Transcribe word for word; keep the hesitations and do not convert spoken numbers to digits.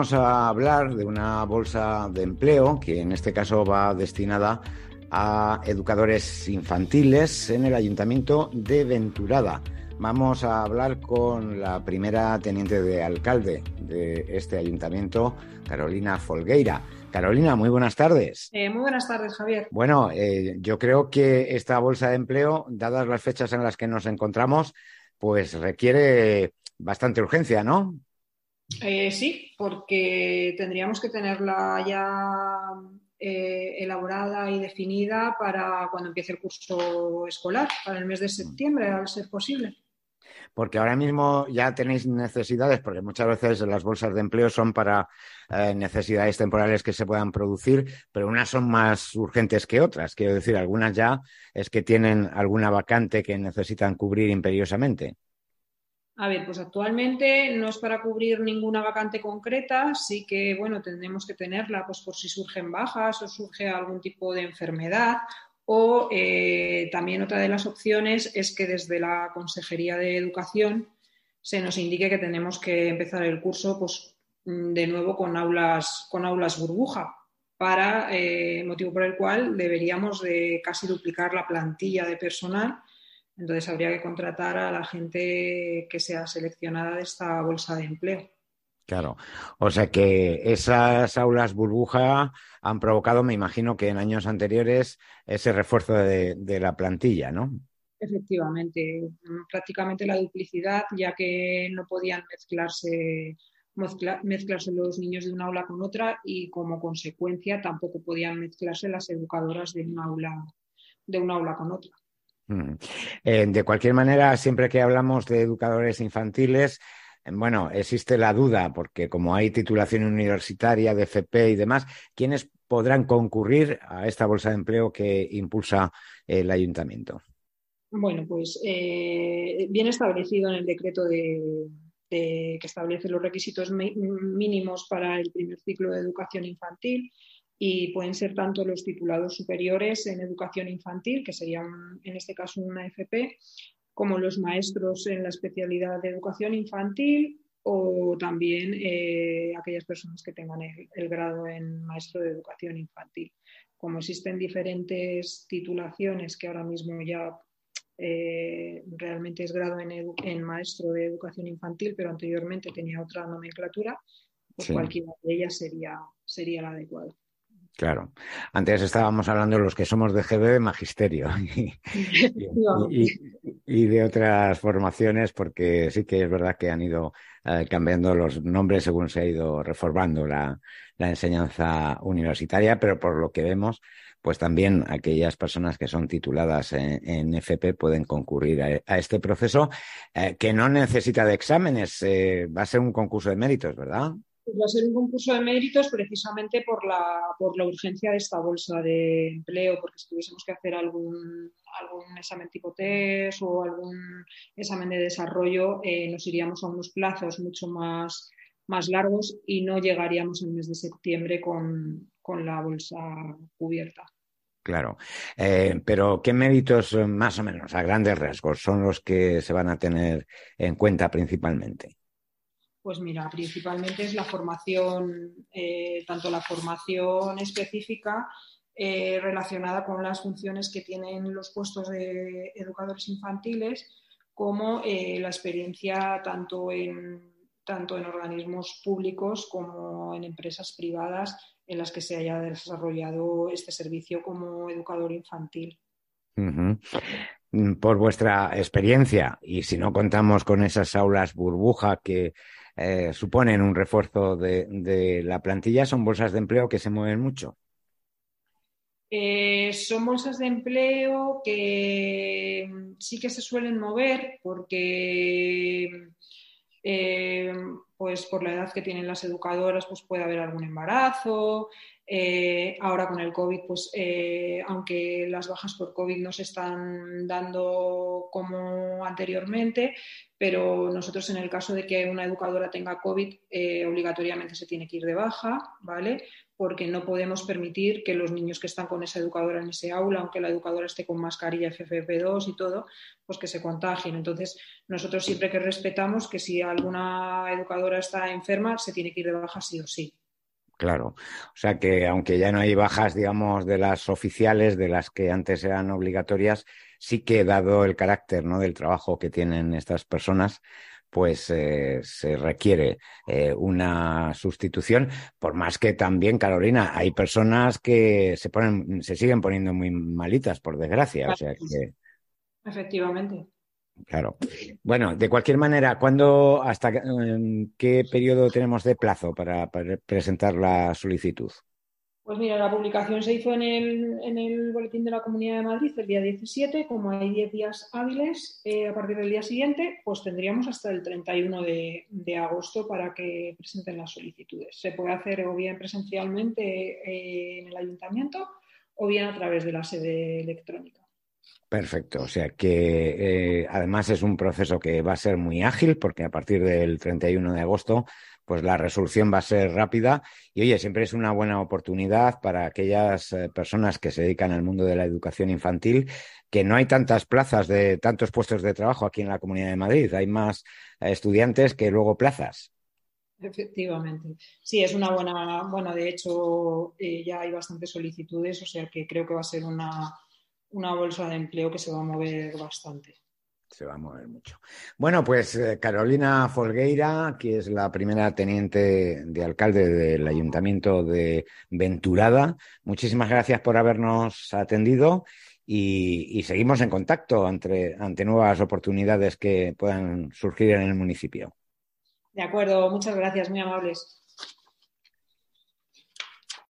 vamos a hablar de una bolsa de empleo que en este caso va destinada a educadores infantiles en el Ayuntamiento de Venturada. Vamos a hablar con la primera teniente de alcalde de este ayuntamiento, Carolina Folgueira. Carolina, muy buenas tardes. Eh, muy buenas tardes, Javier. Bueno, eh, yo creo que esta bolsa de empleo, dadas las fechas en las que nos encontramos, pues requiere bastante urgencia, ¿no? Eh, sí, porque tendríamos que tenerla ya eh, elaborada y definida para cuando empiece el curso escolar, para el mes de septiembre, al ser posible. Porque ahora mismo ya tenéis necesidades, porque muchas veces las bolsas de empleo son para eh, necesidades temporales que se puedan producir, pero unas son más urgentes que otras. Quiero decir, algunas ya es que tienen alguna vacante que necesitan cubrir imperiosamente. A ver, pues actualmente no es para cubrir ninguna vacante concreta, sí que, bueno, tendremos que tenerla pues por si surgen bajas o surge algún tipo de enfermedad. O eh, también otra de las opciones es que desde la Consejería de Educación se nos indique que tenemos que empezar el curso pues, de nuevo con aulas, con aulas burbuja, para eh, motivo por el cual deberíamos de casi duplicar la plantilla de personal. Entonces habría que contratar a la gente que sea seleccionada de esta bolsa de empleo. Claro. O sea que esas aulas burbuja han provocado, me imagino que en años anteriores, ese refuerzo de, de la plantilla, ¿no? Efectivamente, prácticamente la duplicidad, ya que no podían mezclarse, mezcla, mezclarse los niños de una aula con otra y como consecuencia tampoco podían mezclarse las educadoras de una aula, de una aula con otra. Mm. Eh, de cualquier manera, siempre que hablamos de educadores infantiles, eh, bueno, existe la duda, porque como hay titulación universitaria de F P y demás, ¿quiénes podrán concurrir a esta bolsa de empleo que impulsa el ayuntamiento? Bueno, pues eh, viene establecido en el decreto de, de, que establece los requisitos mínimos para el primer ciclo de educación infantil y pueden ser tanto los titulados superiores en educación infantil, que serían en este caso una F P, como los maestros en la especialidad de educación infantil o también eh, aquellas personas que tengan el, el grado en maestro de educación infantil. Como existen diferentes titulaciones que ahora mismo ya Eh, realmente es grado en, edu- en maestro de educación infantil, pero anteriormente tenía otra nomenclatura, pues Sí. cualquiera de ellas sería, sería la adecuada. Claro. Antes estábamos hablando de los que somos de G B de magisterio y, y- Efectivamente. y- y de otras formaciones, porque sí que es verdad que han ido eh, cambiando los nombres según se ha ido reformando la, la enseñanza universitaria, pero por lo que vemos, pues también aquellas personas que son tituladas en, en F P pueden concurrir a, a este proceso eh, que no necesita de exámenes, eh, va a ser un concurso de méritos, ¿verdad? Pues va a ser un concurso de méritos precisamente por la, por la urgencia de esta bolsa de empleo, porque si tuviésemos que hacer algún, algún examen tipo test o algún examen de desarrollo, eh, nos iríamos a unos plazos mucho más, más largos y no llegaríamos al mes de septiembre con, con la bolsa cubierta. Claro. Eh, pero ¿qué méritos, eh, más o menos, a grandes rasgos, son los que se van a tener en cuenta principalmente? Pues mira, principalmente es la formación, eh, tanto la formación específica eh, relacionada con las funciones que tienen los puestos de educadores infantiles, como eh, la experiencia tanto en, tanto en organismos públicos como en empresas privadas en las que se haya desarrollado este servicio como educador infantil. Ujú. Mm, Por vuestra experiencia, y si no contamos con esas aulas burbuja que eh, suponen un refuerzo de, de la plantilla, son bolsas de empleo que se mueven mucho. Eh, son bolsas de empleo que sí que se suelen mover porque eh, pues por la edad que tienen las educadoras pues puede haber algún embarazo. Eh, ahora con el COVID, pues eh, aunque las bajas por COVID no se están dando como anteriormente, pero nosotros en el caso de que una educadora tenga COVID, eh, obligatoriamente se tiene que ir de baja, ¿vale? Porque no podemos permitir que los niños que están con esa educadora en ese aula, aunque la educadora esté con mascarilla F F P dos y todo, pues que se contagien. Entonces, nosotros siempre que respetamos que si alguna educadora educadora está enferma, se tiene que ir de baja sí o sí. Claro, o sea que aunque ya no hay bajas, digamos, de las oficiales, de las que antes eran obligatorias, sí que dado el carácter, ¿no?, del trabajo que tienen estas personas, pues eh, se requiere eh, una sustitución, por más que también, Carolina, hay personas que se ponen, se siguen poniendo muy malitas, por desgracia, o sea que... Efectivamente. Claro. Bueno, de cualquier manera, ¿cuándo, hasta eh, qué periodo tenemos de plazo para, para presentar la solicitud? Pues mira, la publicación se hizo en el, en el Boletín de la Comunidad de Madrid el día diecisiete. Como hay diez días hábiles, eh, a partir del día siguiente, pues tendríamos hasta el treinta y uno de, de agosto para que presenten las solicitudes. Se puede hacer o bien presencialmente eh, en el ayuntamiento o bien a través de la sede electrónica. Perfecto, o sea que eh, además es un proceso que va a ser muy ágil porque a partir del treinta y uno de agosto pues la resolución va a ser rápida y oye, siempre es una buena oportunidad para aquellas eh, personas que se dedican al mundo de la educación infantil, que no hay tantas plazas de tantos puestos de trabajo aquí en la Comunidad de Madrid, hay más eh, estudiantes que luego plazas. Efectivamente. Sí, es una buena, bueno, de hecho eh, ya hay bastantes solicitudes, o sea que creo que va a ser una, una bolsa de empleo que se va a mover bastante. Se va a mover mucho. Bueno, pues eh, Carolina Folgueira, que es la primera teniente de alcalde del Ayuntamiento de Venturada, muchísimas gracias por habernos atendido y, y seguimos en contacto ante, ante nuevas oportunidades que puedan surgir en el municipio. De acuerdo, muchas gracias, muy amables.